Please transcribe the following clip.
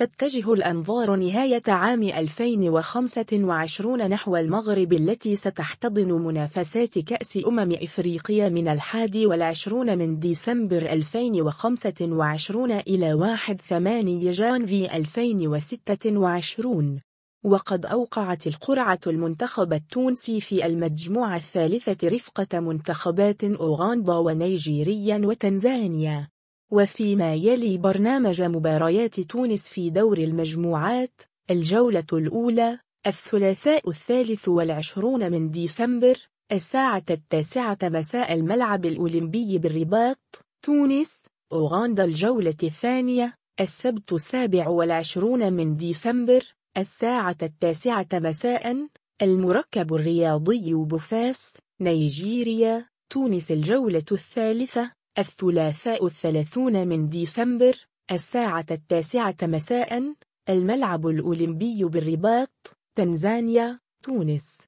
تتجه الأنظار نهاية عام 2025 نحو المغرب التي ستحتضن منافسات كأس إفريقيا من 21 من ديسمبر 2025 إلى 1/8 جانفي 2026. وقد أوقعت القرعة المنتخب التونسي في المجموعة الثالثة رفقة منتخبات أوغندا ونيجيريا وتنزانيا. وفيما يلي برنامج مباريات تونس في دور المجموعات، الجولة الأولى الثلاثاء 23 من ديسمبر 9:09 مساء الملعب الأولمبي بالرباط، تونس أوغندا. الجولة الثانية السبت 27 من ديسمبر 9:09 مساء المركب الرياضي بوفاس، نيجيريا، تونس. الجولة الثالثة الثلاثاء 30 من ديسمبر 9:09 مساء الملعب الأولمبي بالرباط، تنزانيا، تونس.